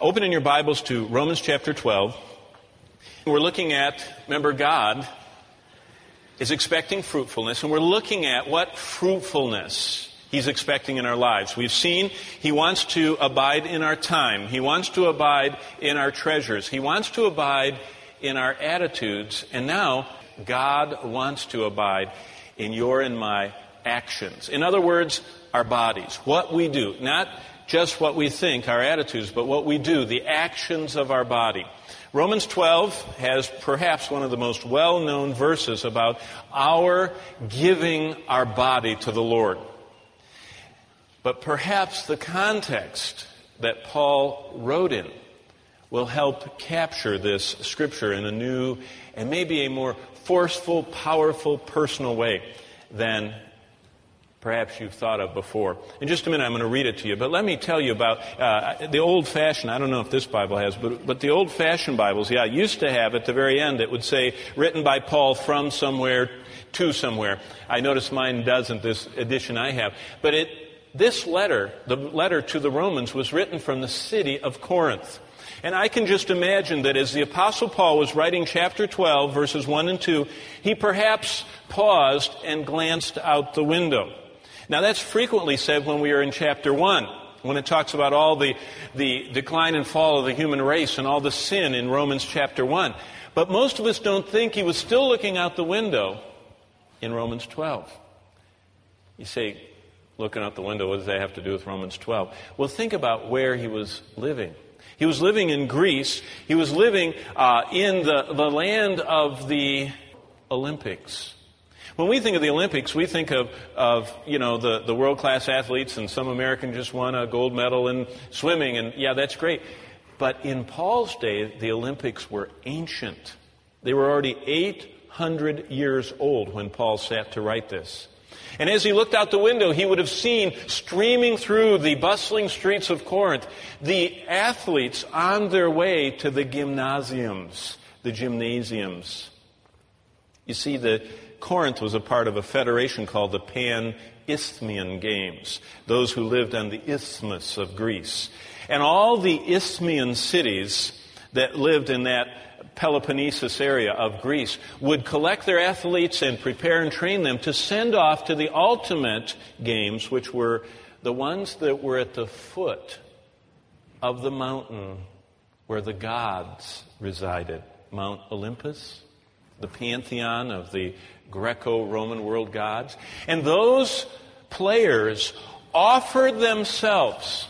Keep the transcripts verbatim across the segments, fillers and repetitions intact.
Open in your Bibles to Romans chapter twelve. We're looking at, remember, God is expecting fruitfulness, and we're looking at what fruitfulness He's expecting in our lives. We've seen He wants to abide in our time. He wants to abide in our treasures. He wants to abide in our attitudes. And now, God wants to abide in your and my actions. In other words, our bodies. What we do. Not just what we think, our attitudes, but what we do, the actions of our body. Romans twelve has perhaps one of the most well-known verses about our giving our body to the Lord. But perhaps the context that Paul wrote in will help capture this scripture in a new and maybe a more forceful, powerful, personal way than perhaps you've thought of before. In just a minute, I'm going to read it to you. But let me tell you about uh, the old-fashioned, I don't know if this Bible has, but, but the old-fashioned Bibles, yeah, used to have at the very end, it would say, written by Paul from somewhere to somewhere. I notice mine doesn't, this edition I have. But it this letter, the letter to the Romans, was written from the city of Corinth. And I can just imagine that as the Apostle Paul was writing chapter twelve, verses one and two, he perhaps paused and glanced out the window. Now that's frequently said when we are in chapter one, when it talks about all the, the decline and fall of the human race and all the sin in Romans chapter one. But most of us don't think he was still looking out the window in Romans twelve. You say, looking out the window, what does that have to do with Romans twelve? Well, think about where he was living. He was living in Greece. He was living uh, in the, the land of the Olympics. When we think of the Olympics, we think of, of you know, the, the world-class athletes, and some American just won a gold medal in swimming, and yeah, that's great. But in Paul's day, the Olympics were ancient. They were already eight hundred years old when Paul sat to write this. And as he looked out the window, he would have seen streaming through the bustling streets of Corinth the athletes on their way to the gymnasiums, the gymnasiums. You see, the Corinth was a part of a federation called the Pan-Isthmian Games, those who lived on the isthmus of Greece. And all the Isthmian cities that lived in that Peloponnesus area of Greece would collect their athletes and prepare and train them to send off to the ultimate games, which were the ones that were at the foot of the mountain where the gods resided. Mount Olympus, the pantheon of the Greco-Roman world gods. And those players offered themselves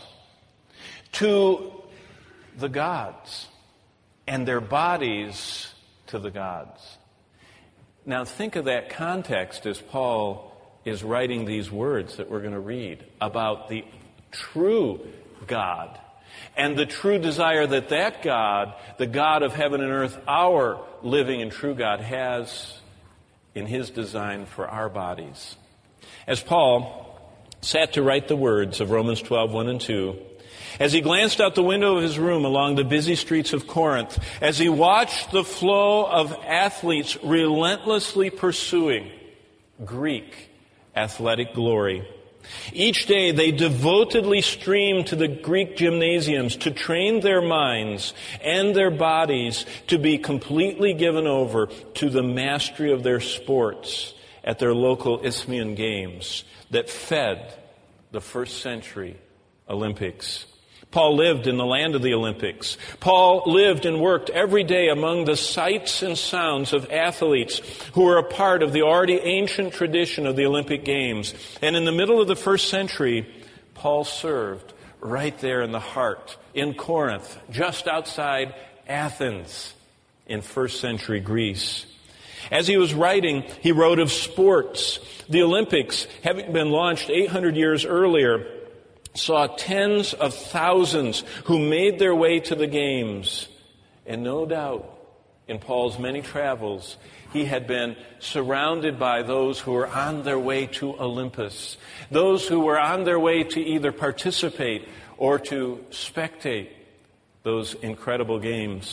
to the gods and their bodies to the gods. Now think of that context as Paul is writing these words that we're going to read about the true God and the true desire that that God, the God of heaven and earth, our living and true God, has in His design for our bodies. As Paul sat to write the words of Romans twelve, one and two, as he glanced out the window of his room along the busy streets of Corinth, as he watched the flow of athletes relentlessly pursuing Greek athletic glory, each day they devotedly streamed to the Greek gymnasiums to train their minds and their bodies to be completely given over to the mastery of their sports at their local Isthmian games that fed the first century Olympics. Paul lived in the land of the Olympics. Paul lived and worked every day among the sights and sounds of athletes who were a part of the already ancient tradition of the Olympic Games. And in the middle of the first century, Paul served right there in the heart, in Corinth, just outside Athens, in first century Greece. As he was writing, he wrote of sports. The Olympics, having been launched eight hundred years earlier, saw tens of thousands who made their way to the games. And no doubt, in Paul's many travels, he had been surrounded by those who were on their way to Olympus, those who were on their way to either participate or to spectate those incredible games.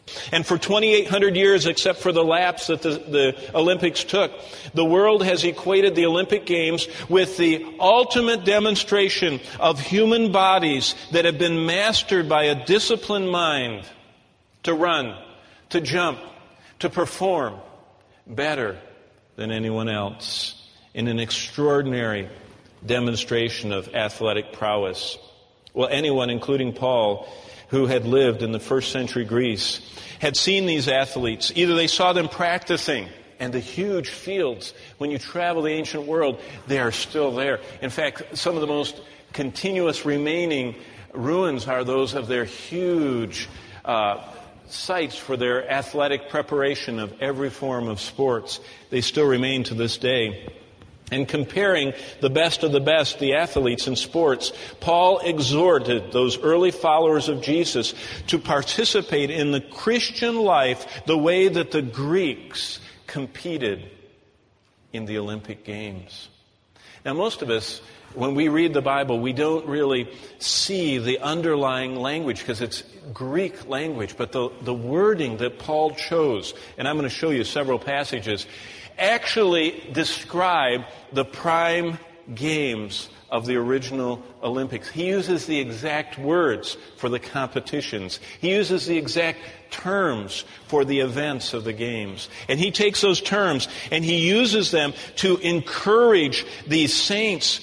And for twenty-eight hundred years, except for the lapse that the, the Olympics took, the world has equated the Olympic Games with the ultimate demonstration of human bodies that have been mastered by a disciplined mind to run, to jump, to perform better than anyone else in an extraordinary demonstration of athletic prowess. Well, anyone, including Paul, who had lived in the first century Greece, had seen these athletes. Either they saw them practicing, and the huge fields, when you travel the ancient world, they are still there. In fact, some of the most continuous remaining ruins are those of their huge uh, sites for their athletic preparation of every form of sports. They still remain to this day. And comparing the best of the best, the athletes in sports, Paul exhorted those early followers of Jesus to participate in the Christian life the way that the Greeks competed in the Olympic Games. Now, most of us, when we read the Bible, we don't really see the underlying language because it's Greek language, but the, the wording that Paul chose, and I'm going to show you several passages, actually describe the prime games of the original Olympics. He uses the exact words for the competitions. He uses the exact terms for the events of the games. And he takes those terms and he uses them to encourage these saints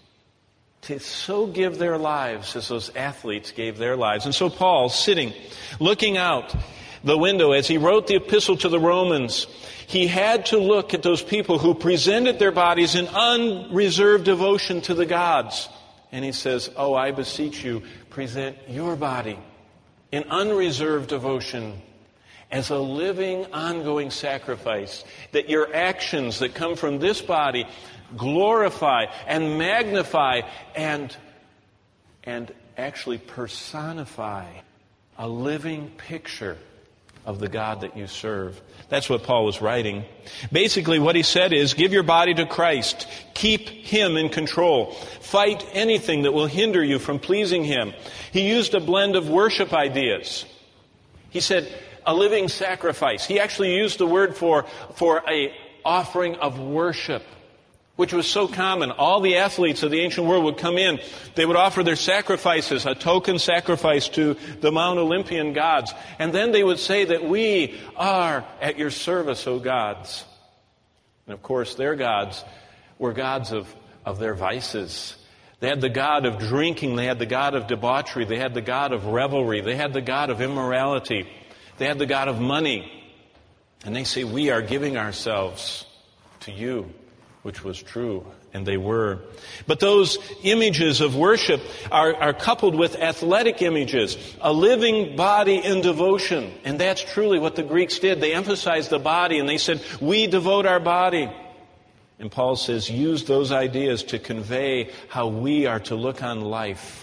to so give their lives as those athletes gave their lives. And so Paul, sitting, looking out the window as he wrote the epistle to the Romans, he had to look at those people who presented their bodies in unreserved devotion to the gods. And he says, oh, I beseech you, present your body in unreserved devotion as a living, ongoing sacrifice, that your actions that come from this body glorify and magnify and, and actually personify a living picture of the God that you serve. That's what Paul was writing. Basically, what he said is, give your body to Christ. Keep Him in control. Fight anything that will hinder you from pleasing Him. He used a blend of worship ideas. He said, a living sacrifice. He actually used the word for, for a offering of worship, which was so common. All the athletes of the ancient world would come in. They would offer their sacrifices, a token sacrifice to the Mount Olympian gods. And then they would say that we are at your service, O gods. And of course, their gods were gods of, of their vices. They had the god of drinking. They had the god of debauchery. They had the god of revelry. They had the god of immorality. They had the god of money. And they say, we are giving ourselves to you. Which was true, and they were. But those images of worship are, are coupled with athletic images, a living body in devotion. And that's truly what the Greeks did. They emphasized the body, and they said, we devote our body. And Paul says, use those ideas to convey how we are to look on life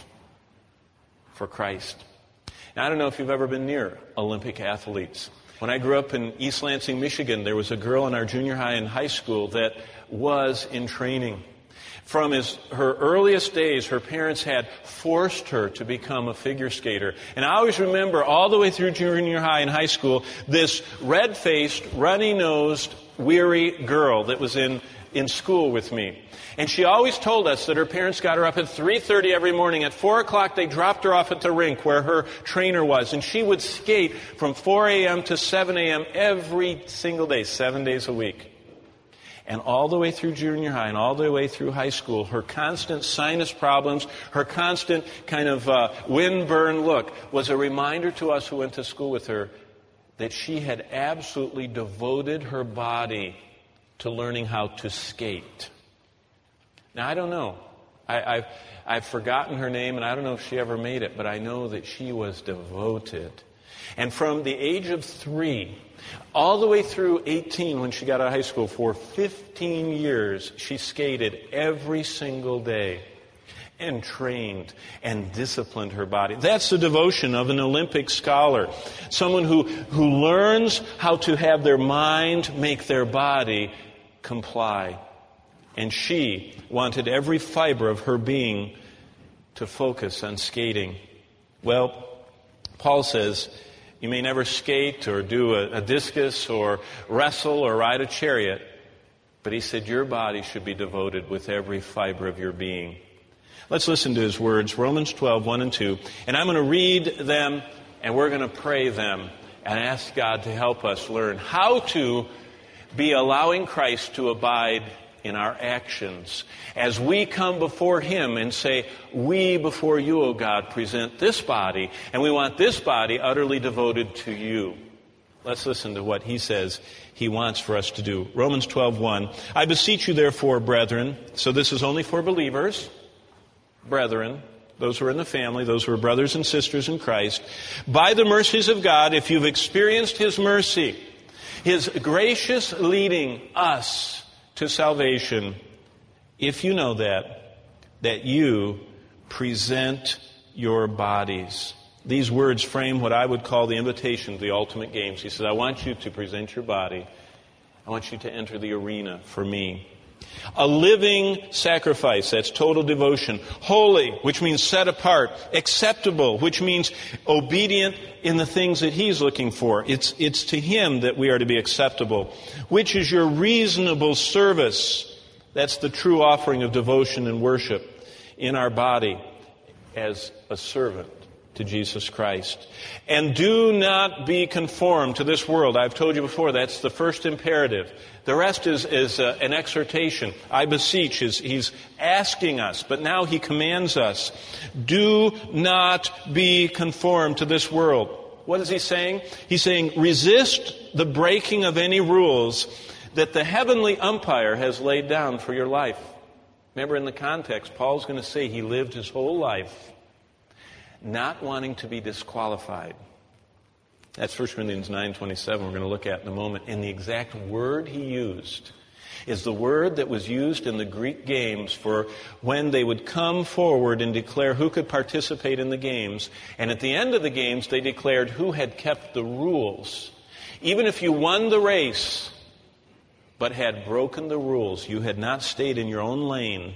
for Christ. Now, I don't know if you've ever been near Olympic athletes. When I grew up in East Lansing, Michigan, there was a girl in our junior high and high school that was in training. From his, her earliest days, her parents had forced her to become a figure skater. And I always remember all the way through junior high and high school, this red-faced, runny-nosed, weary girl that was in, in school with me. And she always told us that her parents got her up at three thirty every morning. At four o'clock, they dropped her off at the rink where her trainer was. And she would skate from four a.m. to seven a.m. every single day, seven days a week. And all the way through junior high and all the way through high school, her constant sinus problems, her constant kind of uh, wind-burn look was a reminder to us who went to school with her that she had absolutely devoted her body to learning how to skate. Now, I don't know. I, I've, I've forgotten her name, and I don't know if she ever made it, but I know that she was devoted. And from the age of three all the way through eighteen, when she got out of high school, for fifteen years, she skated every single day and trained and disciplined her body. That's the devotion of an Olympic scholar. Someone who, who learns how to have their mind make their body comply. And she wanted every fiber of her being to focus on skating. Well, Paul says, You may never skate or do a, a discus or wrestle or ride a chariot. But he said your body should be devoted with every fiber of your being. Let's listen to his words, Romans twelve, one and two. And I'm going to read them, and we're going to pray them and ask God to help us learn how to be allowing Christ to abide in our actions. As we come before him and say, we before you, O God, present this body, and we want this body utterly devoted to you. Let's listen to what he says he wants for us to do. Romans twelve, one. I beseech you therefore, brethren, so this is only for believers, brethren, those who are in the family, those who are brothers and sisters in Christ, by the mercies of God, if you've experienced his mercy, his gracious leading us to salvation, if you know that, that you present your bodies. These words frame what I would call the invitation to the ultimate games. He says, I want you to present your body. I want you to enter the arena for me. A living sacrifice, that's total devotion. Holy, which means set apart. Acceptable, which means obedient in the things that he's looking for. It's, it's to him that we are to be acceptable. Which is your reasonable service. That's the true offering of devotion and worship in our body as a servant to Jesus Christ. And do not be conformed to this world. I've told you before, that's the first imperative. The rest is, is uh, an exhortation. I beseech, is he's asking us, but now he commands us. Do not be conformed to this world. What is he saying? He's saying, resist the breaking of any rules that the heavenly umpire has laid down for your life. Remember, in the context, Paul's going to say he lived his whole life not wanting to be disqualified. That's First Corinthians nine twenty-seven we're going to look at in a moment. And the exact word he used is the word that was used in the Greek games for when they would come forward and declare who could participate in the games. And at the end of the games, they declared who had kept the rules. Even if you won the race, but had broken the rules, you had not stayed in your own lane,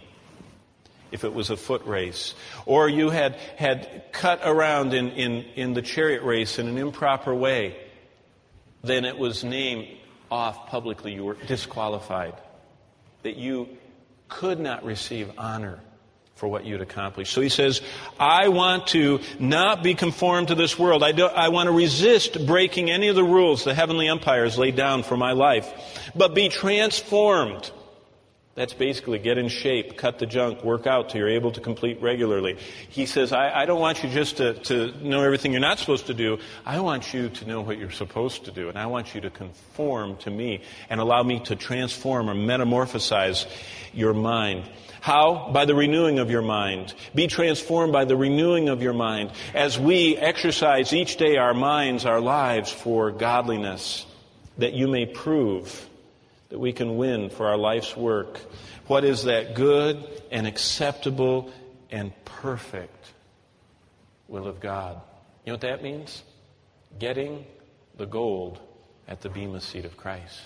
if it was a foot race, or you had, had cut around in, in, in the chariot race in an improper way, then it was named off publicly. You were disqualified. That you could not receive honor for what you'd accomplished. So he says, I want to not be conformed to this world. I, do, I want to resist breaking any of the rules the heavenly umpires laid down for my life, but be transformed. That's basically get in shape, cut the junk, work out till you're able to complete regularly. He says, I, I don't want you just to, to know everything you're not supposed to do. I want you to know what you're supposed to do. And I want you to conform to me and allow me to transform or metamorphosize your mind. How? By the renewing of your mind. Be transformed by the renewing of your mind as we exercise each day our minds, our lives for godliness, that you may prove that we can win for our life's work. What is that good and acceptable and perfect will of God? You know what that means? Getting the gold at the bema seat of Christ.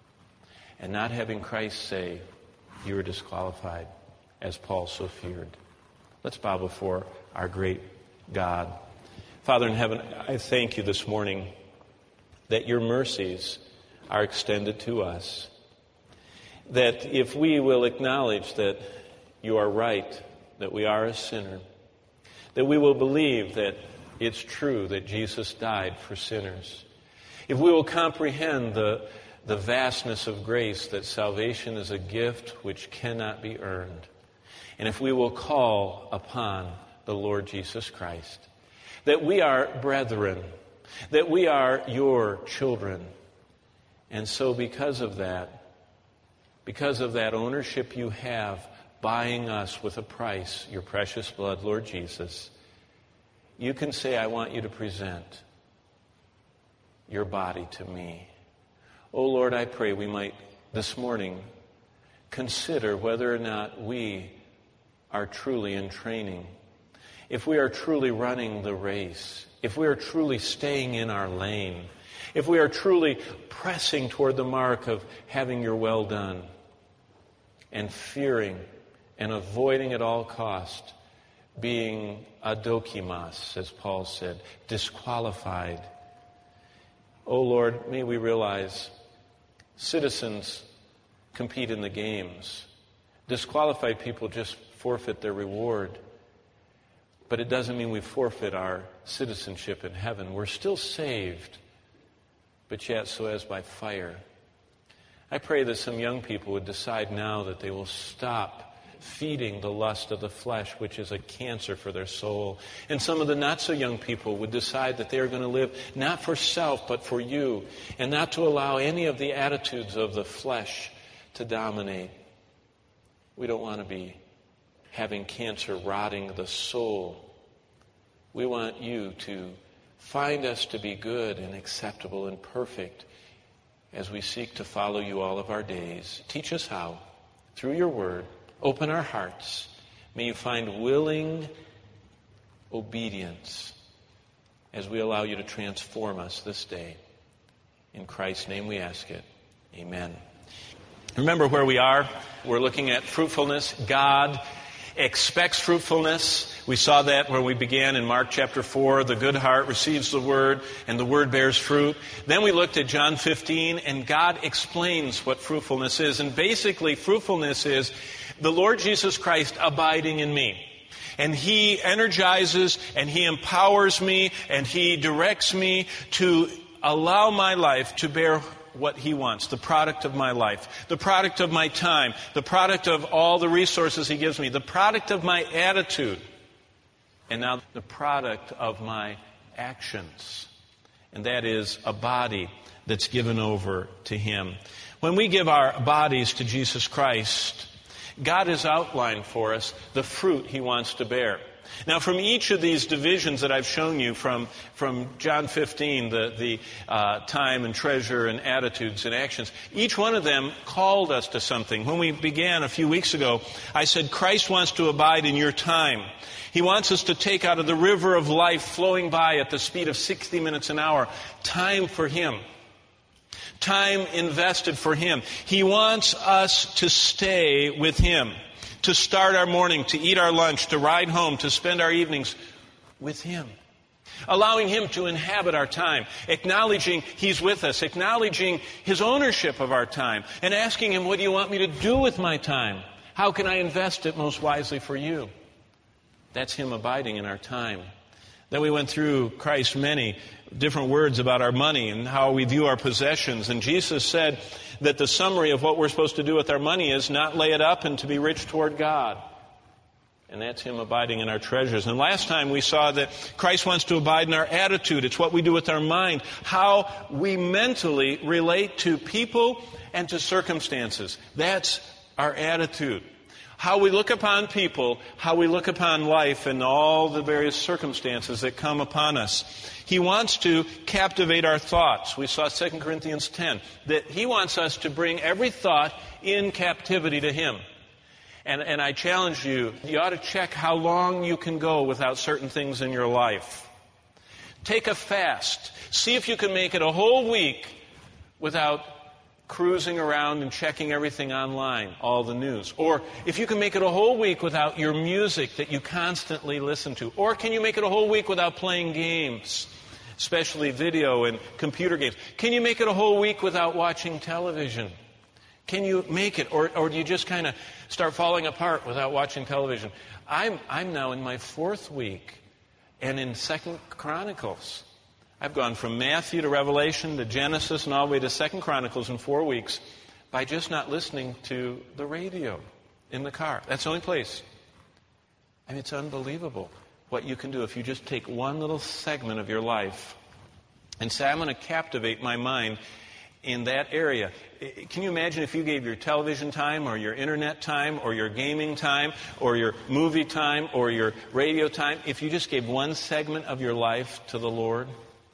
And not having Christ say, you are disqualified, as Paul so feared. Let's bow before our great God. Father in heaven, I thank you this morning that your mercies are extended to us. That if we will acknowledge that you are right, that we are a sinner, that we will believe that it's true that Jesus died for sinners. If we will comprehend the, the vastness of grace, that salvation is a gift which cannot be earned. And if we will call upon the Lord Jesus Christ, that we are brethren, that we are your children. And so because of that, because of that ownership you have, buying us with a price, your precious blood, Lord Jesus, you can say, I want you to present your body to me. Oh Lord, I pray we might this morning consider whether or not we are truly in training, if we are truly running the race, if we are truly staying in our lane, if we are truly pressing toward the mark of having your well done, and fearing and avoiding at all cost being adokimos, as Paul said, disqualified Oh Lord, may we realize citizens compete in the games. Disqualified people just forfeit their reward. But it doesn't mean we forfeit our citizenship in heaven. We're still saved, but yet so as by fire. I pray that some young people would decide now that they will stop feeding the lust of the flesh, which is a cancer for their soul. And some of the not-so-young people would decide that they are going to live not for self, but for you, and not to allow any of the attitudes of the flesh to dominate. We don't want to be having cancer rotting the soul. We want you to find us to be good and acceptable and perfect as we seek to follow you all of our days. Teach us how, through your word. Open our hearts. May you find willing obedience as we allow you to transform us this day. In Christ's name we ask it. Amen. Remember where we are. We're looking at fruitfulness. God expects fruitfulness. We saw that where we began in Mark chapter four. The good heart receives the word, and the word bears fruit. Then we looked at John fifteen, and God explains what fruitfulness is. And basically, fruitfulness is the Lord Jesus Christ abiding in me. And He energizes and He empowers me and He directs me to allow my life to bear what He wants, the product of my life, the product of my time, the product of all the resources He gives me, the product of my attitude, and now the product of my actions. And that is a body that's given over to Him. When we give our bodies to Jesus Christ, God has outlined for us the fruit He wants to bear. Now, from each of these divisions that I've shown you, from, from John fifteen, the, the uh, time and treasure and attitudes and actions, each one of them called us to something. When we began a few weeks ago, I said Christ wants to abide in your time. He wants us to take out of the river of life flowing by at the speed of sixty minutes an hour, time for Him. Time invested for Him. He wants us to stay with Him, to start our morning, to eat our lunch, to ride home, to spend our evenings with Him. Allowing Him to inhabit our time, acknowledging He's with us, acknowledging His ownership of our time, and asking Him, what do you want me to do with my time? How can I invest it most wisely for you? That's Him abiding in our time. Then we went through Christ's many different words about our money and how we view our possessions. And Jesus said that the summary of what we're supposed to do with our money is not lay it up and to be rich toward God. And that's Him abiding in our treasures. And last time we saw that Christ wants to abide in our attitude. It's what we do with our mind, how we mentally relate to people and to circumstances. That's our attitude. How we look upon people, how we look upon life and all the various circumstances that come upon us. He wants to captivate our thoughts. We saw Second Corinthians ten, that He wants us to bring every thought in captivity to Him. And, and I challenge you, you ought to check how long you can go without certain things in your life. Take a fast. See if you can make it a whole week without cruising around and checking everything online, all the news. Or if you can make it a whole week without your music that you constantly listen to. Or can you make it a whole week without playing games, especially video and computer games? Can you make it a whole week without watching television? Can you make it? Or, or do you just kind of start falling apart without watching television? I'm, I'm now in my fourth week and in Second Chronicles. I've gone from Matthew to Revelation to Genesis and all the way to Second Chronicles in four weeks by just not listening to the radio in the car. That's the only place. I mean, it's unbelievable what you can do if you just take one little segment of your life and say, I'm going to captivate my mind in that area. Can you imagine if you gave your television time or your internet time or your gaming time or your movie time or your radio time, if you just gave one segment of your life to the Lord?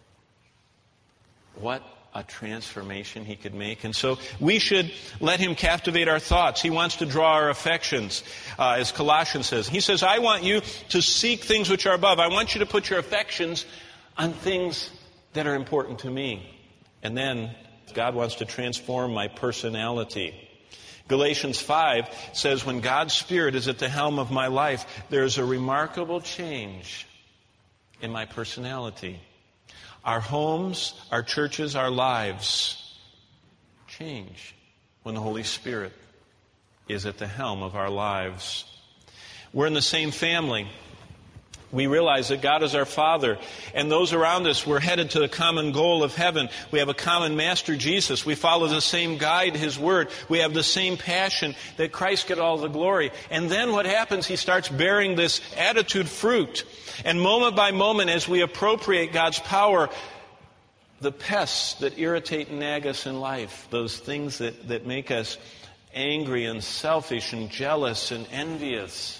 What a transformation He could make. And so we should let Him captivate our thoughts. He wants to draw our affections, uh, as Colossians says. He says, I want you to seek things which are above. I want you to put your affections on things that are important to me. And then God wants to transform my personality. Galatians five says, when God's Spirit is at the helm of my life, there's a remarkable change in my personality. Our homes, our churches, our lives change when the Holy Spirit is at the helm of our lives. We're in the same family. We realize that God is our Father, and those around us, we're headed to the common goal of heaven. We have a common Master, Jesus. We follow the same guide, His Word. We have the same passion that Christ get all the glory. And then what happens? He starts bearing this attitude fruit. And moment by moment, as we appropriate God's power, the pests that irritate and nag us in life, those things that, that make us angry and selfish and jealous and envious,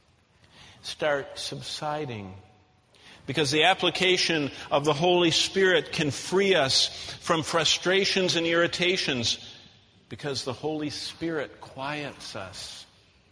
start subsiding. Because the application of the Holy Spirit can free us from frustrations and irritations, because the Holy Spirit quiets us,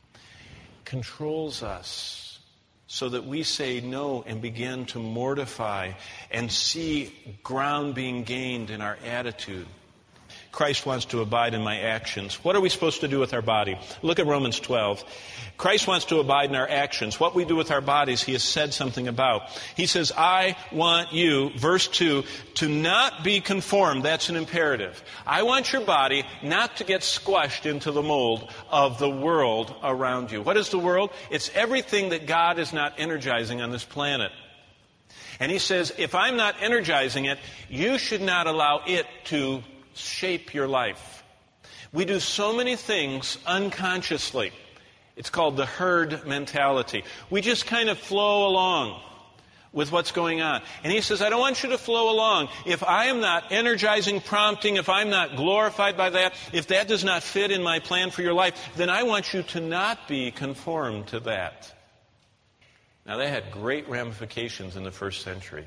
controls us, so that we say no and begin to mortify and see ground being gained in our attitude. Christ wants to abide in my actions. What are we supposed to do with our body? Look at Romans twelve. Christ wants to abide in our actions. What we do with our bodies, He has said something about. He says, I want you, verse two, to not be conformed. That's an imperative. I want your body not to get squashed into the mold of the world around you. What is the world? It's everything that God is not energizing on this planet. And He says, if I'm not energizing it, you should not allow it to shape your life. We do so many things unconsciously. It's called the herd mentality. We just kind of flow along with what's going on. And He says, I don't want you to flow along. If I am not energizing, prompting, if I'm not glorified by that, if that does not fit in my plan for your life, then I want you to not be conformed to that. Now, that had great ramifications in the first century.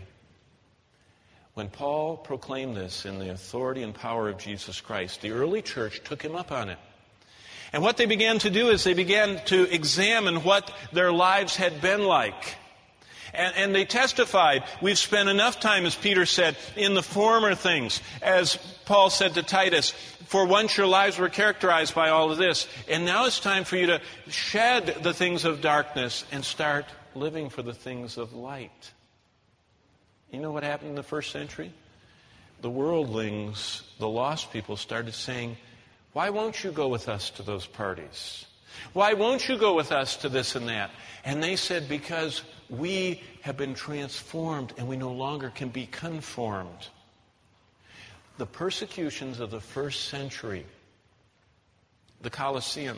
When Paul proclaimed this in the authority and power of Jesus Christ, the early church took him up on it. And what they began to do is they began to examine what their lives had been like. And, and they testified, we've spent enough time, as Peter said, in the former things. As Paul said to Titus, for once your lives were characterized by all of this. And now it's time for you to shed the things of darkness and start living for the things of light. You know what happened in the first century? The worldlings, the lost people, started saying, why won't you go with us to those parties? Why won't you go with us to this and that? And they said, because we have been transformed and we no longer can be conformed. The persecutions of the first century, the Colosseum,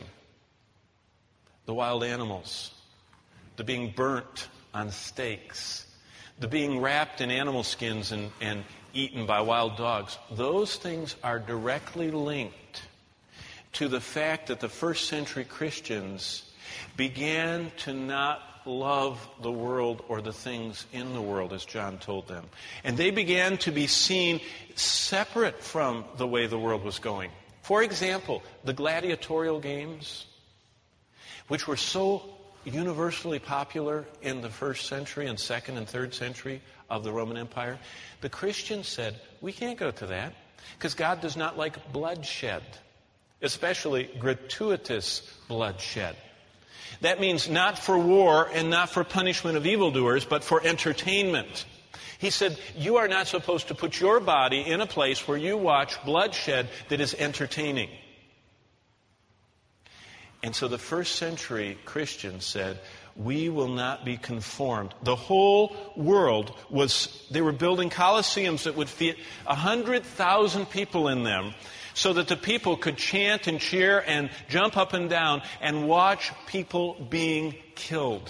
the wild animals, the being burnt on stakes, the being wrapped in animal skins and, and eaten by wild dogs, those things are directly linked to the fact that the first century Christians began to not love the world or the things in the world, as John told them. And they began to be seen separate from the way the world was going. For example, the gladiatorial games, which were so universally popular in the first century and second and third century of the Roman Empire, the Christians said, we can't go to that because God does not like bloodshed, especially gratuitous bloodshed. That means not for war and not for punishment of evildoers, but for entertainment. He said, you are not supposed to put your body in a place where you watch bloodshed that is entertaining. And so the first century Christians said, we will not be conformed. The whole world was, they were building colosseums that would fit one hundred thousand people in them so that the people could chant and cheer and jump up and down and watch people being killed.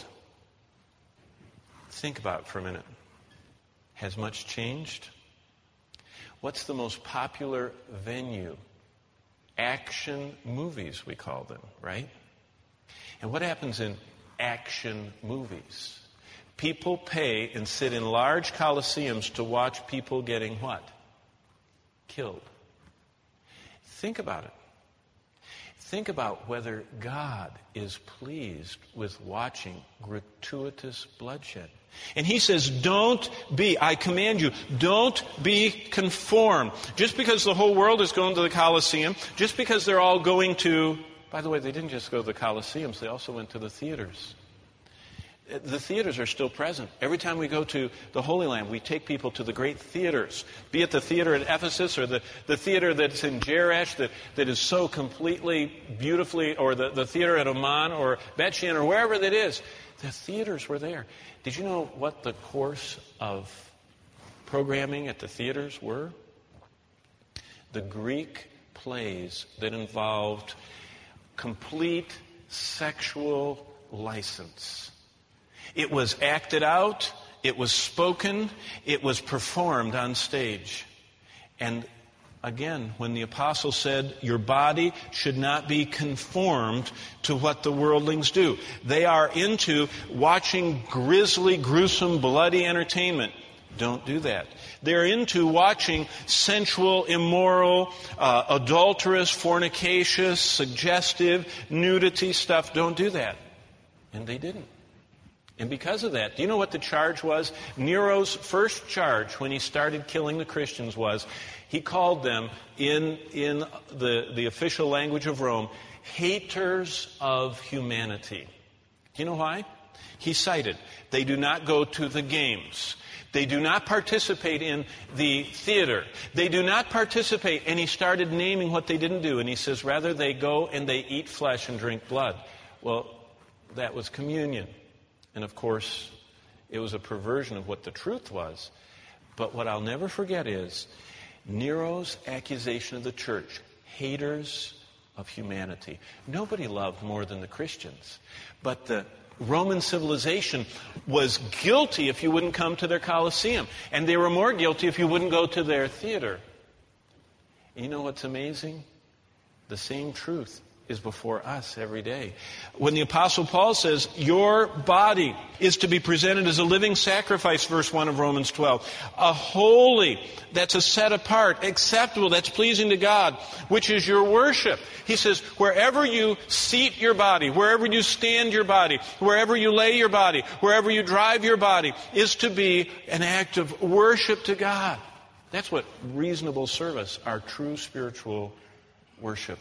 Think about it for a minute. Has much changed? What's the most popular venue? Action movies, we call them, right? And what happens in action movies? People pay and sit in large coliseums to watch people getting what? Killed. Think about it. Think about whether God is pleased with watching gratuitous bloodshed. And He says, don't be, I command you, don't be conformed. Just because the whole world is going to the Colosseum, just because they're all going to, by the way, they didn't just go to the Colosseums, they also went to the theaters. The theaters are still present. Every time we go to the Holy Land, we take people to the great theaters, be it the theater at Ephesus or the, the theater that's in Jerash that, that is so completely beautifully, or the, the theater at Amman or Bet Shean or wherever that is. The theaters were there. Did you know what the course of programming at the theaters were? The Greek plays that involved complete sexual license. It was acted out, it was spoken, it was performed on stage. And again, when the apostle said, your body should not be conformed to what the worldlings do. They are into watching grisly, gruesome, bloody entertainment. Don't do that. They're into watching sensual, immoral, uh, adulterous, fornicacious, suggestive, nudity stuff. Don't do that. And they didn't. And because of that, do you know what the charge was? Nero's first charge when he started killing the Christians was, he called them, in, in the, the official language of Rome, haters of humanity. Do you know why? He cited, they do not go to the games. They do not participate in the theater. They do not participate, and he started naming what they didn't do. And he says, rather they go and they eat flesh and drink blood. Well, that was communion. And of course, it was a perversion of what the truth was. But what I'll never forget is Nero's accusation of the church, haters of humanity. Nobody loved more than the Christians. But the Roman civilization was guilty if you wouldn't come to their Colosseum. And they were more guilty if you wouldn't go to their theater. And you know what's amazing? The same truth is before us every day. When the Apostle Paul says, your body is to be presented as a living sacrifice, verse one of Romans twelve, a holy, that's a set apart, acceptable, that's pleasing to God, which is your worship. He says, wherever you seat your body, wherever you stand your body, wherever you lay your body, wherever you drive your body, is to be an act of worship to God. That's what reasonable service, our true spiritual worship.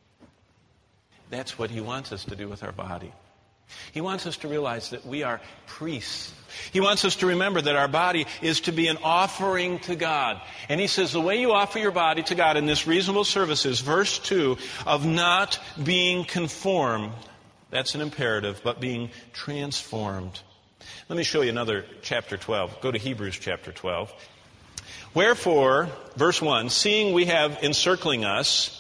That's what he wants us to do with our body. He wants us to realize that we are priests. He wants us to remember that our body is to be an offering to God. And he says the way you offer your body to God in this reasonable service is, verse two, of not being conformed. That's an imperative, but being transformed. Let me show you another chapter twelve. Go to Hebrews chapter twelve. Wherefore, verse one, seeing we have encircling us.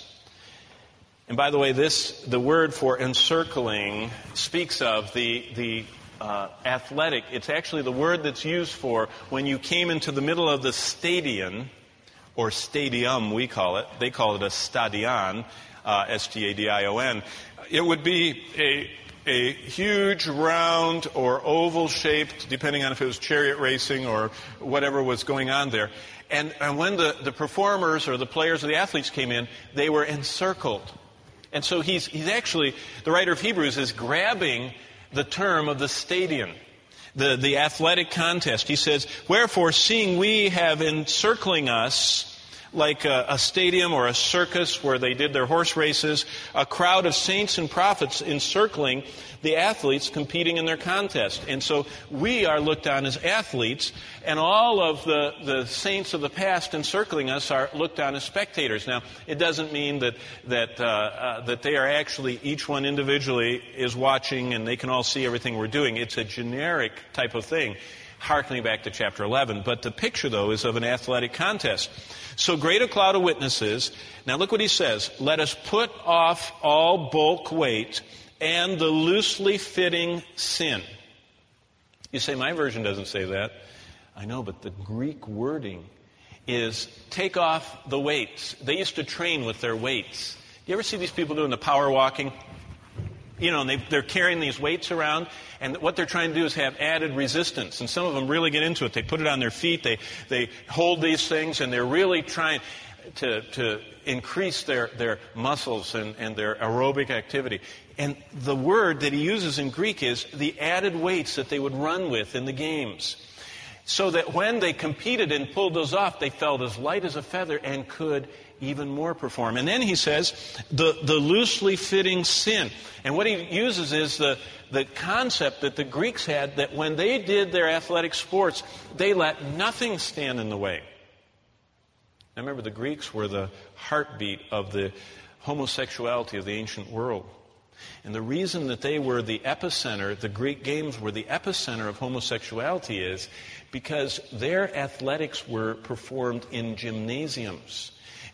And by the way, this, the word for encircling speaks of the, the uh, athletic. It's actually the word that's used for when you came into the middle of the stadion, or stadium we call it. They call it a stadion, uh, S T A D I O N. It would be a, a huge round or oval shaped, depending on if it was chariot racing or whatever was going on there. And, and when the, the performers or the players or the athletes came in, they were encircled. And so he's, he's actually, the writer of Hebrews is grabbing the term of the stadion, the, the athletic contest. He says, wherefore, seeing we have encircling us, like a, a stadium or a circus where they did their horse races, a crowd of saints and prophets encircling the athletes competing in their contest. And so we are looked on as athletes, and all of the, the saints of the past encircling us are looked on as spectators. Now, it doesn't mean that that uh, uh, that they are actually, each one individually is watching and they can all see everything we're doing. It's a generic type of thing, hearkening back to chapter eleven. But the picture, though, is of an athletic contest. So great a cloud of witnesses. Now look what he says. Let us put off all bulk weight and the loosely fitting sin. You say, my version doesn't say that. I know, but the Greek wording is take off the weights. They used to train with their weights. You ever see these people doing the power walking? You know, and they, they're carrying these weights around, and what they're trying to do is have added resistance. And some of them really get into it. They put it on their feet, they, they hold these things, and they're really trying to, to increase their, their muscles and, and their aerobic activity. And the word that he uses in Greek is the added weights that they would run with in the games. so that when they competed and pulled those off, they felt as light as a feather and could even more perform. And then he says, the, the loosely fitting sin. And what he uses is the, the concept that the Greeks had, that when they did their athletic sports, they let nothing stand in the way. Now remember, the Greeks were the heartbeat of the homosexuality of the ancient world. And the reason that they were the epicenter, the Greek games were the epicenter of homosexuality, is because their athletics were performed in gymnasiums.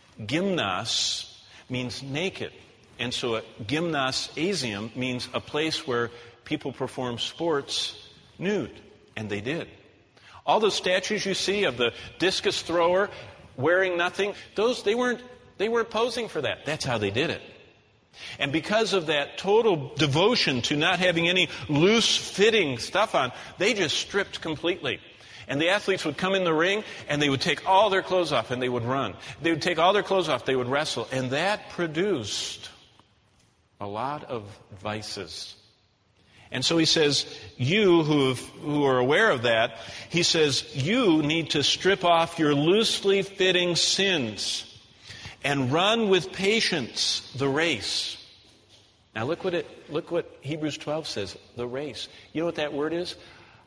Gymnos means naked. And so a gymnasium means a place where people perform sports nude. And they did. All those statues you see of the discus thrower wearing nothing, those they weren't they weren't posing for that. That's how they did it. And because of that total devotion to not having any loose-fitting stuff on, they just stripped completely. And the athletes would come in the ring, and they would take all their clothes off, and they would run. They would take all their clothes off, they would wrestle. And that produced a lot of vices. And so he says, you who have, who are aware of that, he says, you need to strip off your loosely fitting sins and run with patience the race. Now look what it look what Hebrews twelve says, the race. You know what that word is?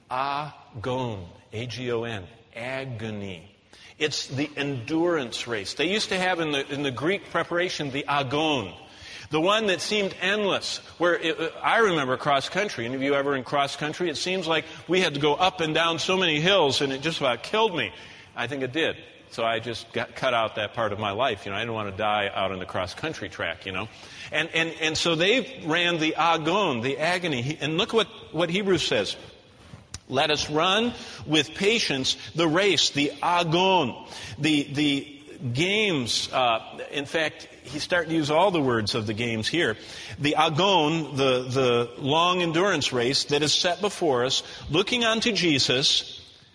Agon, A G O N, agony. It's the endurance race. They used to have in the in the Greek preparation the agon, the one that seemed endless. Where it, I remember cross country. Any of you ever in cross country? It seems like we had to go up and down so many hills, and it just about killed me. I think it did. So I just got cut out that part of my life. You know, I didn't want to die out on the cross-country track, you know. And, and, and so they ran the agon, the agony. And look what, what Hebrews says. Let us run with patience the race, the agon, the, the games. Uh, in fact, he's starting to use all the words of the games here. The agon, the, the long endurance race that is set before us, looking unto Jesus,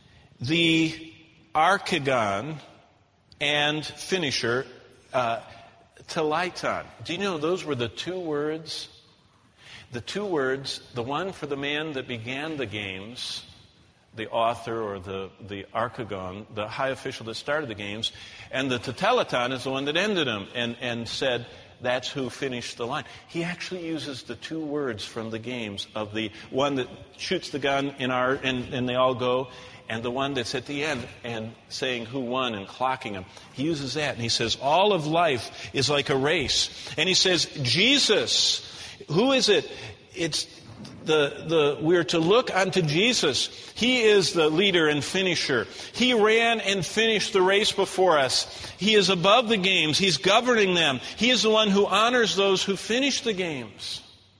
the archegon and finisher, uh, telaiton. Do you know those were the two words? The two words, the one for the man that began the games, the author or the, the archegon, the high official that started the games, and the telaiton is the one that ended them and, and said, that's who finished the line. He actually uses the two words from the games of the one that shoots the gun in our, and, and they all go, and the one that's at the end and saying who won and clocking them. He uses that, and he says all of life is like a race. And he says, Jesus, who is it? It's the, the, we're to look unto Jesus. He is the leader and finisher. He ran and finished the race before us. He is above the games. He's governing them. He is the one who honors those who finish the games.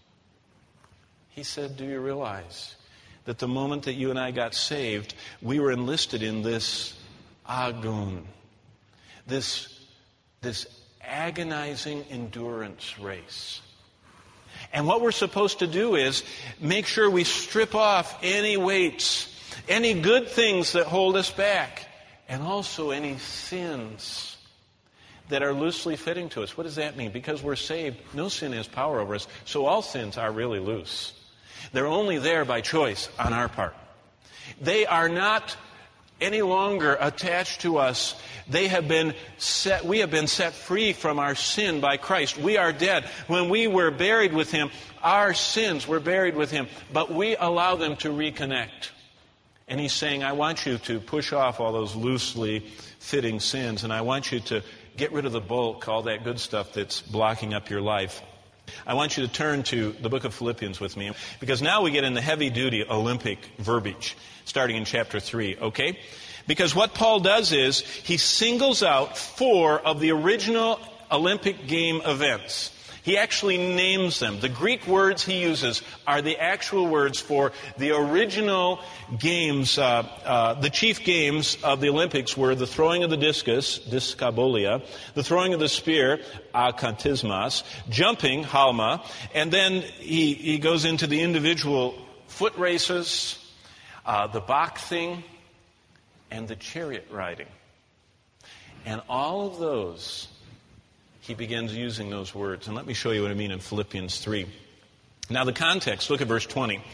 He said, do you realize that the moment that you and I got saved, we were enlisted in this agon, this, this agonizing endurance race. And what we're supposed to do is make sure we strip off any weights, any good things that hold us back, and also any sins that are loosely fitting to us. What does that mean? Because we're saved, no sin has power over us, so all sins are really loose. They're only there by choice on our part. They are not any longer attached to us. They have been set, we have been set free from our sin by Christ. We are dead. When we were buried with Him, our sins were buried with Him, but we allow them to reconnect. And He's saying, I want you to push off all those loosely fitting sins, and I want you to get rid of the bulk, all that good stuff that's blocking up your life. I want you to turn to the book of Philippians with me, because now we get in the heavy-duty Olympic verbiage, starting in chapter three, okay? Because what Paul does is, he singles out four of the original Olympic game events. He actually names them. The Greek words he uses are the actual words for the original games. Uh, uh, the chief games of the Olympics were the throwing of the discus, diskabolia, the throwing of the spear, akantismas, jumping, halma, and then he, he goes into the individual foot races, uh, the boxing, and the chariot riding. And all of those, he begins using those words. And let me show you what I mean in Philippians three. Now the context, look at verse twenty.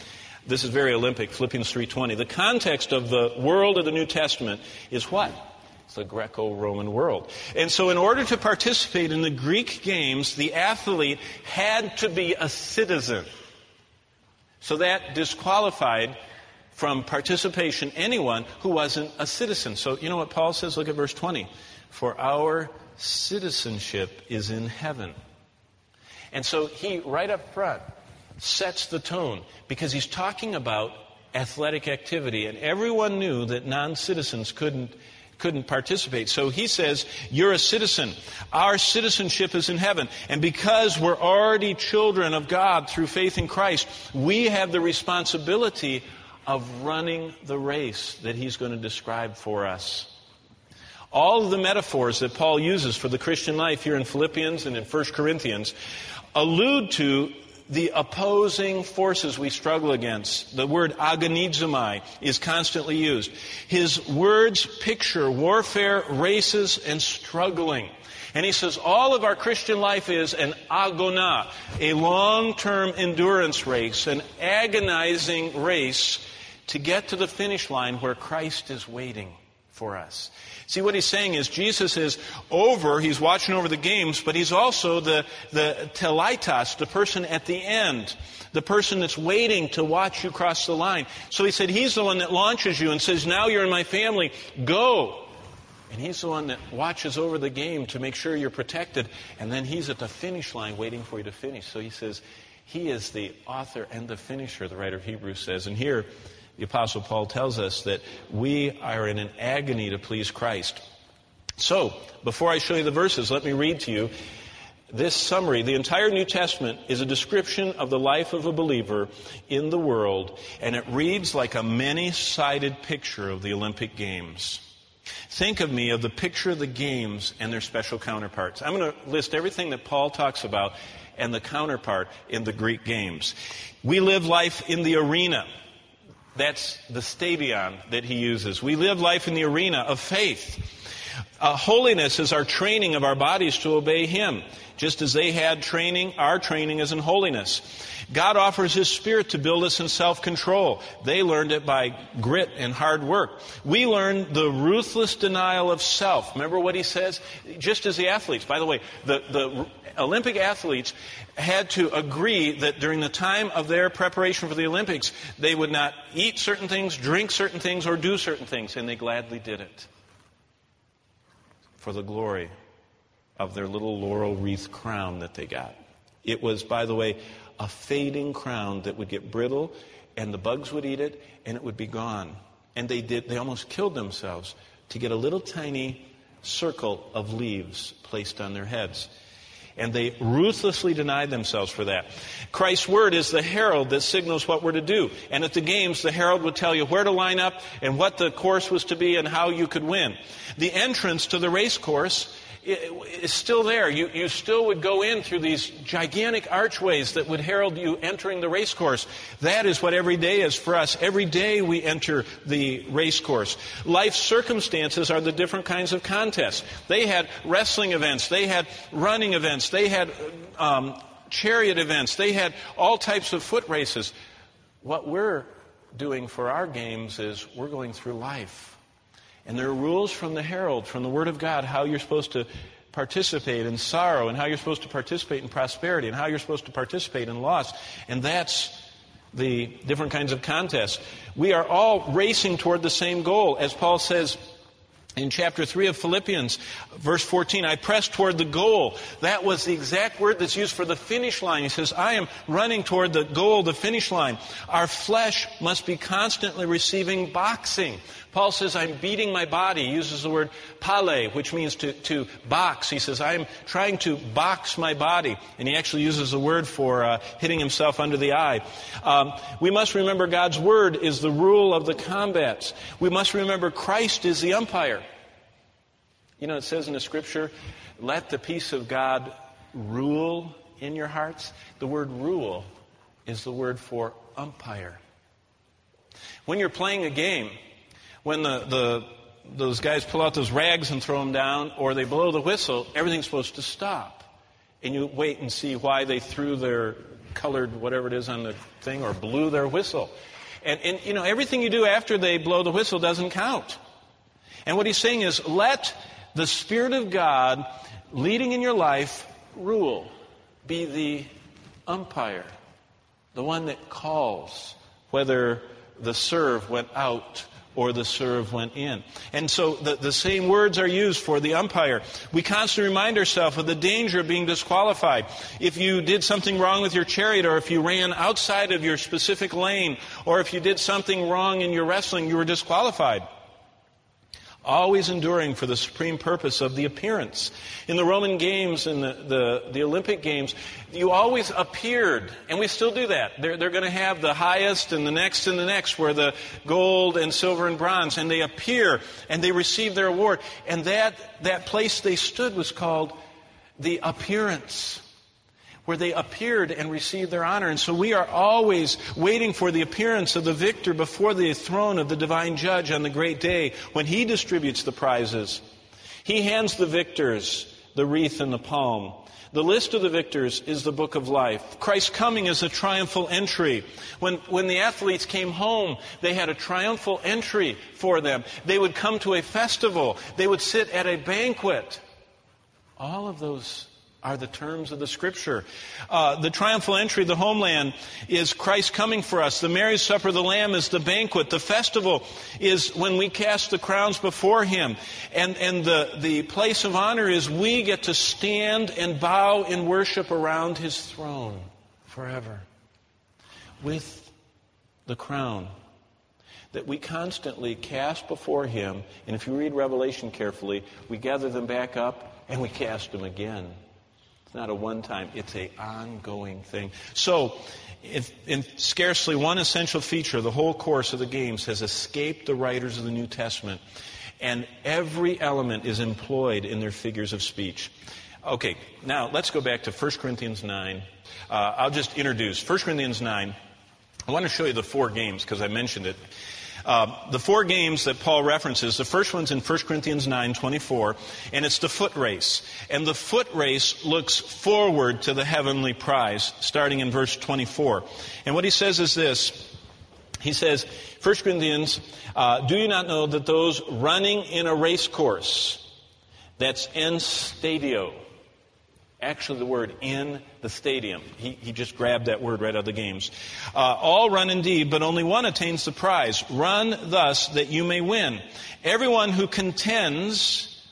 This is very Olympic, Philippians three twenty. The context of the world of the New Testament is what? It's the Greco-Roman world. And so in order to participate in the Greek games, the athlete had to be a citizen. So that disqualified from participation anyone who wasn't a citizen. So you know what Paul says? Look at verse twenty. For our citizenship is in heaven. And so he, right up front, sets the tone because he's talking about athletic activity. And everyone knew that non-citizens couldn't couldn't participate. So he says, you're a citizen. Our citizenship is in heaven. And because we're already children of God through faith in Christ, we have the responsibility of running the race that he's going to describe for us. All of the metaphors that Paul uses for the Christian life here in Philippians and in First Corinthians allude to the opposing forces we struggle against. The word agonizomai is constantly used. His words picture warfare, races, and struggling. And he says all of our Christian life is an agona, a long-term endurance race, an agonizing race to get to the finish line where Christ is waiting for us. See, what he's saying is Jesus is over, he's watching over the games, but he's also the, the telaitos, the person at the end, the person that's waiting to watch you cross the line. So he said he's the one that launches you and says, now you're in my family, go. And he's the one that watches over the game to make sure you're protected. And then he's at the finish line waiting for you to finish. So he says he is the author and the finisher, the writer of Hebrews says. And here, the Apostle Paul tells us that we are in an agony to please Christ. So, before I show you the verses, let me read to you this summary. The entire New Testament is a description of the life of a believer in the world, and it reads like a many-sided picture of the Olympic Games. Think of me of the picture of the games and their special counterparts. I'm going to list everything that Paul talks about and the counterpart in the Greek games. We live life in the arena. That's the stadion that he uses. We live life in the arena of faith. Uh, holiness is our training of our bodies to obey him. Just as they had training, our training is in holiness. God offers his Spirit to build us in self-control. They learned it by grit and hard work. We learn the ruthless denial of self. Remember what he says? Just as the athletes. By the way, the, the Olympic athletes had to agree that during the time of their preparation for the Olympics, they would not eat certain things, drink certain things, or do certain things. And they gladly did it for the glory of their little laurel wreath crown that they got. It was, by the way, a fading crown that would get brittle, and the bugs would eat it, and it would be gone. And they did, they almost killed themselves to get a little tiny circle of leaves placed on their heads. And they ruthlessly denied themselves for that. Christ's word is the herald that signals what we're to do. And at the games, the herald would tell you where to line up and what the course was to be and how you could win. The entrance to the race course is still there. You, you still would go in through these gigantic archways that would herald you entering the race course. That is what every day is for us. Every day we enter the race course. Life circumstances are the different kinds of contests. They had wrestling events. They had running events. They had um, chariot events. They had all types of foot races. What we're doing for our games is we're going through life. And there are rules from the herald, from the Word of God, how you're supposed to participate in sorrow, and how you're supposed to participate in prosperity, and how you're supposed to participate in loss. And that's the different kinds of contests. We are all racing toward the same goal. As Paul says in chapter three of Philippians, verse fourteen, I press toward the goal. That was the exact word that's used for the finish line. He says, I am running toward the goal, the finish line. Our flesh must be constantly receiving boxing. Paul says, I'm beating my body. He uses the word pale, which means to, to box. He says, I'm trying to box my body. And he actually uses the word for uh, hitting himself under the eye. Um, we must remember God's word is the rule of the combats. We must remember Christ is the umpire. You know, it says in the scripture, let the peace of God rule in your hearts. The word rule is the word for umpire. When you're playing a game, when the, the those guys pull out those rags and throw them down, or they blow the whistle, everything's supposed to stop. And you wait and see why they threw their colored whatever it is on the thing or blew their whistle. And, and, you know, everything you do after they blow the whistle doesn't count. And what he's saying is, let the Spirit of God leading in your life rule. Be the umpire, the one that calls whether the serve went out or the serve went in. And so the, the same words are used for the umpire. We constantly remind ourselves of the danger of being disqualified. If you did something wrong with your chariot, or if you ran outside of your specific lane, or if you did something wrong in your wrestling, you were disqualified. Always enduring for the supreme purpose of the appearance. In the Roman Games and the, the, the Olympic Games, you always appeared, and we still do that. They're, they're going to have the highest and the next and the next, where the gold and silver and bronze, and they appear and they receive their award. And that, that place they stood was called the appearance, where they appeared and received their honor. And so we are always waiting for the appearance of the victor before the throne of the divine judge on the great day when he distributes the prizes. He hands the victors the wreath and the palm. The list of the victors is the book of life. Christ's coming is a triumphal entry. When, when the athletes came home, they had a triumphal entry for them. They would come to a festival. They would sit at a banquet. All of those are the terms of the Scripture. Uh, the triumphal entry, the homeland, is Christ coming for us. The marriage supper of the Lamb is the banquet. The festival is when we cast the crowns before Him. And, and the, the place of honor is we get to stand and bow in worship around His throne forever with the crown that we constantly cast before Him. And if you read Revelation carefully, we gather them back up and we cast them again. It's not a one-time, it's an ongoing thing. So, if, in scarcely one essential feature, the whole course of the games has escaped the writers of the New Testament. And every element is employed in their figures of speech. Okay, now let's go back to First Corinthians nine. Uh, I'll just introduce First Corinthians nine. I want to show you the four games because I mentioned it. Uh, the four games that Paul references, the first one's in First Corinthians nine twenty-four, and it's the foot race. And the foot race looks forward to the heavenly prize, starting in verse twenty-four. And what he says is this. He says, First Corinthians, uh, do you not know that those running in a race course, that's en stadio, actually the word in the stadium. He, he just grabbed that word right out of the games. Uh, all run indeed, but only one attains the prize. Run thus that you may win. Everyone who contends,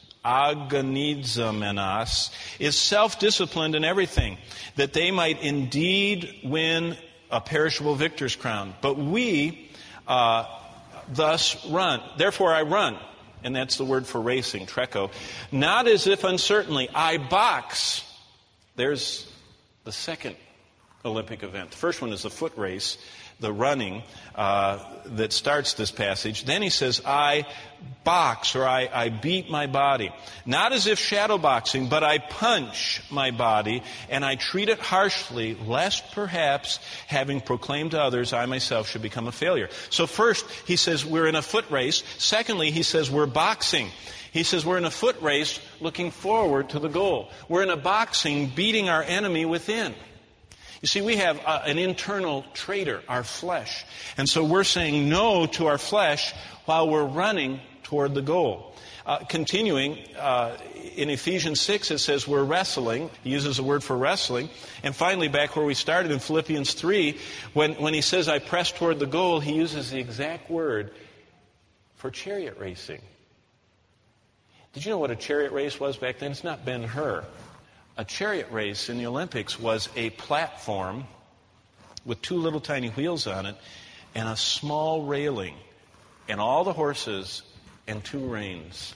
agonizomenos, is self-disciplined in everything, that they might indeed win a perishable victor's crown. But we uh, thus run. Therefore I run. And that's the word for racing, trecho. Not as if uncertainly. I box. There's the second Olympic event. The first one is the foot race, the running uh, that starts this passage. Then he says, I box, or I, I beat my body. Not as if shadow boxing, but I punch my body, and I treat it harshly, lest perhaps, having proclaimed to others, I myself should become a failure. So first, he says we're in a foot race. Secondly, he says we're boxing. He says we're in a foot race looking forward to the goal. We're in a boxing beating our enemy within. You see, we have uh, an internal traitor, our flesh. And so we're saying no to our flesh while we're running toward the goal. Uh, continuing, uh, in Ephesians six it says we're wrestling. He uses a word for wrestling. And finally, back where we started in Philippians three, when, when he says I press toward the goal, he uses the exact word for chariot racing. Did you know what a chariot race was back then? It's not Ben-Hur. A chariot race in the Olympics was a platform with two little tiny wheels on it and a small railing and all the horses and two reins.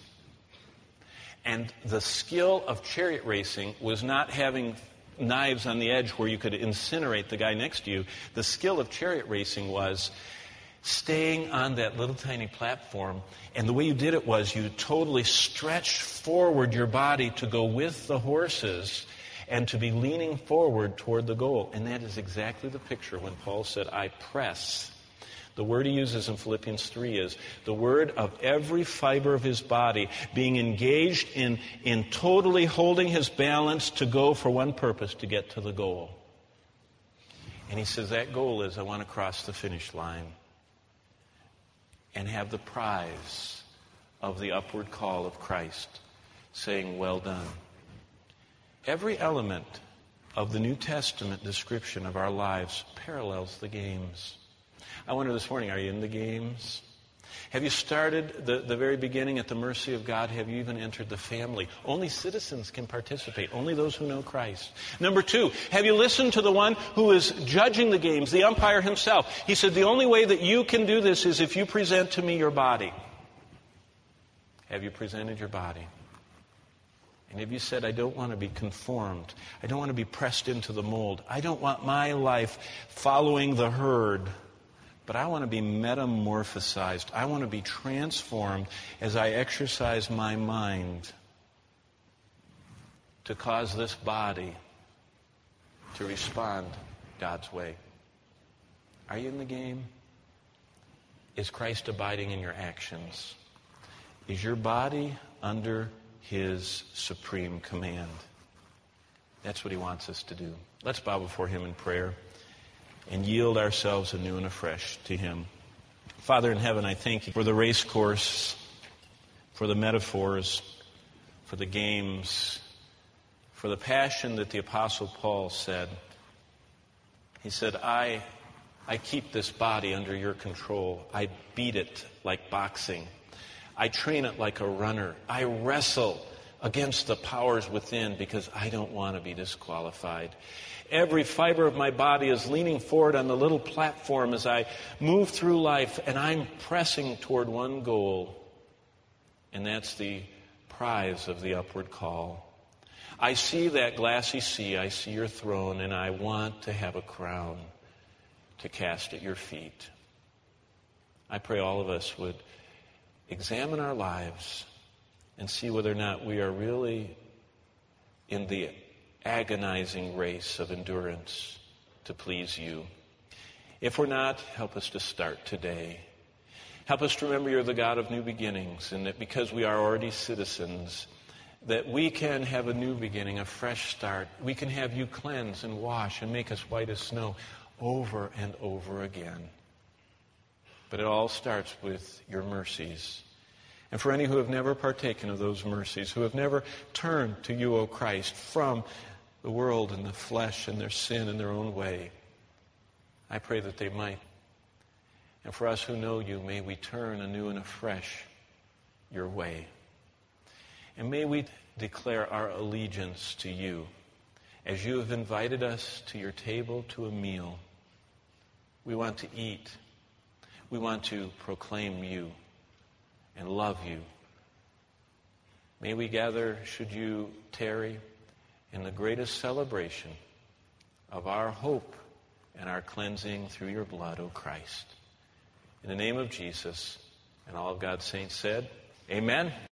And the skill of chariot racing was not having knives on the edge where you could incinerate the guy next to you. The skill of chariot racing was staying on that little tiny platform, and the way you did it was you totally stretched forward your body to go with the horses and to be leaning forward toward the goal. And that is exactly the picture when Paul said, I press. The word he uses in Philippians three is the word of every fiber of his body being engaged in, in totally holding his balance to go for one purpose, to get to the goal. And he says that goal is I want to cross the finish line and have the prize of the upward call of Christ saying, well done. Every element of the New Testament description of our lives parallels the games. I wonder this morning, are you in the games? Have you started the, the very beginning at the mercy of God? Have you even entered the family? Only citizens can participate. Only those who know Christ. Number two, have you listened to the one who is judging the games, the umpire himself? He said, the only way that you can do this is if you present to me your body. Have you presented your body? And have you said, I don't want to be conformed. I don't want to be pressed into the mold. I don't want my life following the herd. But I want to be metamorphosized. I want to be transformed as I exercise my mind to cause this body to respond God's way. Are you in the game? Is Christ abiding in your actions? Is your body under His supreme command? That's what He wants us to do. Let's bow before Him in prayer and yield ourselves anew and afresh to Him. Father in heaven, I thank You for the race course, for the metaphors, for the games, for the passion that the Apostle Paul said. He said, I, I keep this body under Your control. I beat it like boxing. I train it like a runner. I wrestle against the powers within because I don't want to be disqualified. Every fiber of my body is leaning forward on the little platform as I move through life, and I'm pressing toward one goal, and that's the prize of the upward call. I see that glassy sea, I see Your throne, and I want to have a crown to cast at Your feet. I pray all of us would examine our lives and see whether or not we are really in the agonizing race of endurance to please You. If we're not, help us to start today. Help us to remember You're the God of new beginnings, and that because we are already citizens, that we can have a new beginning, a fresh start. We can have You cleanse and wash and make us white as snow over and over again. But it all starts with Your mercies. And for any who have never partaken of those mercies, who have never turned to You, O Christ, from the world and the flesh and their sin and their own way, I pray that they might. And for us who know You, may we turn anew and afresh Your way. And may we declare our allegiance to You as You have invited us to Your table to a meal. We want to eat. We want to proclaim You and love You. May we gather, should You tarry, in the greatest celebration of our hope and our cleansing through Your blood, O Christ. In the name of Jesus, and all of God's saints said, Amen.